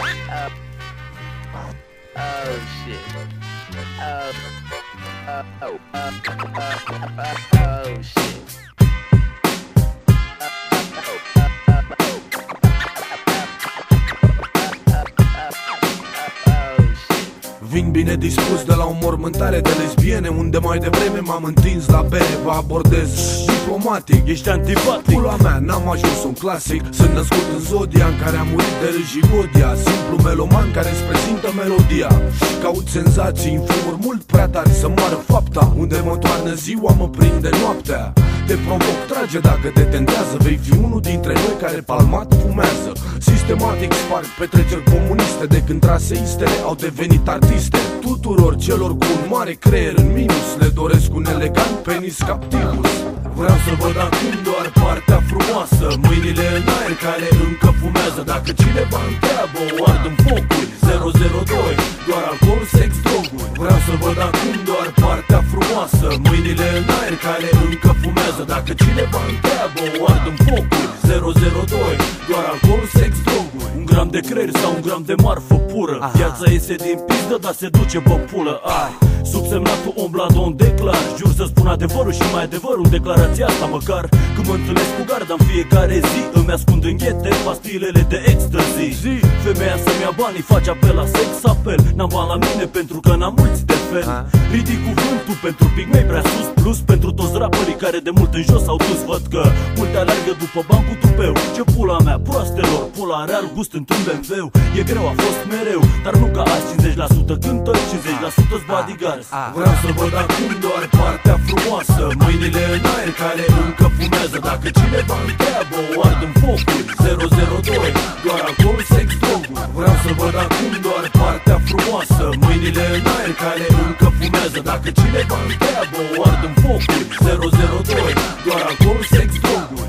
Oh shit. Oh shit. Vin bine dispus de la o mormântare de lesbiene, unde mai devreme m-am întins la bere. Vă abordez diplomatic, ești antipatic. Pula mea, n-am ajuns un clasic. Sunt născut în zodia în care a murit de Râjigodia. Simplu meloman care îți prezintă melodia. Caut senzații în filmuri mult prea tari să moară fapta. Unde mă toarnă ziua, mă prinde noaptea. Te provoc, trage dacă te tentează. Vei fi unul dintre noi care palmat fumează. Sistematic sparg petreceri comuniste, de când traseistele au devenit artiste. Tuturor celor cu un mare creier în minus le doresc un elegant penis captivus. Vreau să văd acum doar partea frumoasă, mâinile în aer care încă fumează. Dacă cineva întreabă, o ard în focuri 002, doar alcool, sex, droguri. Vreau să văd acum doar partea frumoasă, mâinile în aer care încă fumează. Dacă cineva întreabă, o ard în focuri 002, doar alcool, sex, droguri. Un gram de creier sau un gram de marfă pură. Viața iese din pizdă, dar se duce pe pulă. Ai subsemnatul Ombladon declar, jur să spun adevărul și mai adevărul în declarația asta. Măcar când mă întâlnesc cu garda în fiecare zi, îmi ascund în ghete pastilele de ecstasy. Femeia să-mi ia banii, face apel la sex apel. N-am bani la mine pentru că n-am mulți de fel. Ridic cuvântul pentru pigmei prea sus, plus pentru toți rapării care de mult în jos au dus. Văd că multe alergă după bani cu tupeu. Ce pula mea, proastelor, pula are alt gust într-un BMW. E greu, a fost mereu, dar nu ca azi. 50% cântă, 50%-s bodyguards. Vreau să văd acum doar partea frumoasă, mâinile în aer care încă fumează. Dacă cineva întreabă, o ard în focuri 002, doar alcool, sex, droguri. Vreau să văd acum doar partea frumoasă, mâinile în aer care încă fumează. Dacă cineva întreabă, o ard în focuri 002, doar alcool, sex, droguri.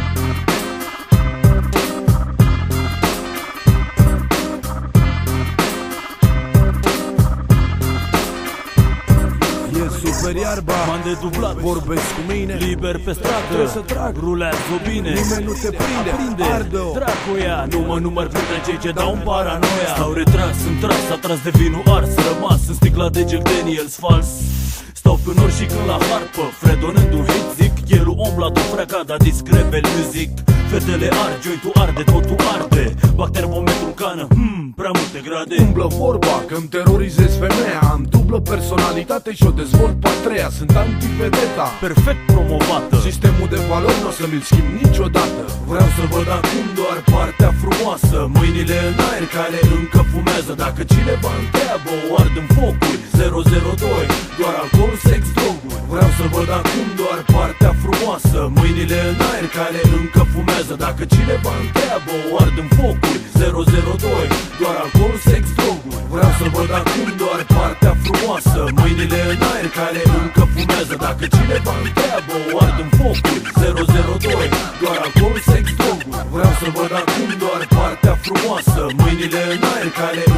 Super iarba, m-am dedublat, vorbesc cu mine, liber pe stradă, trebuie să trag, rulează bine, nimeni nu te prinde, arde-o, dracu-ia, nu mă număr printre cei ce dau în paranoia. Stau retras, sunt tras, atras de vinul ars, rămas în sticla de Jack Daniels fals. Stau pe nor și când la harpă, fredonând un hit, zic Elu Ombladon, freacada, discrebel music. Fetele arde, jointul arde, totul arde. Bag termometru în cană, prea multe grade. Umblă vorba că-mi terorizez femeia. Am dublă personalitate și o dezvolt pe a treia. Sunt antivedeta, perfect promovată. Sistemul de valori n-o să-mi-l schimb niciodată. Vreau să văd acum doar partea frumoasă, mâinile în aer care încă fumează. Dacă cineva întreabă, o ard în focuri 002, doar alcool, sex, droguri. Vreau să văd acum doar partea frumoasă, mâinile în aer care încă fumează. Dacă cineva întreabă, o ard în focuri 002, doar alcool, sex, droguri. Vreau să văd acum doar partea frumoasă, mâinile în aer care încă fumează. Dacă cineva întreabă, o ard în focuri 002, doar alcool, sex, droguri. Vreau să văd acum doar partea frumoasă, mâinile în aer care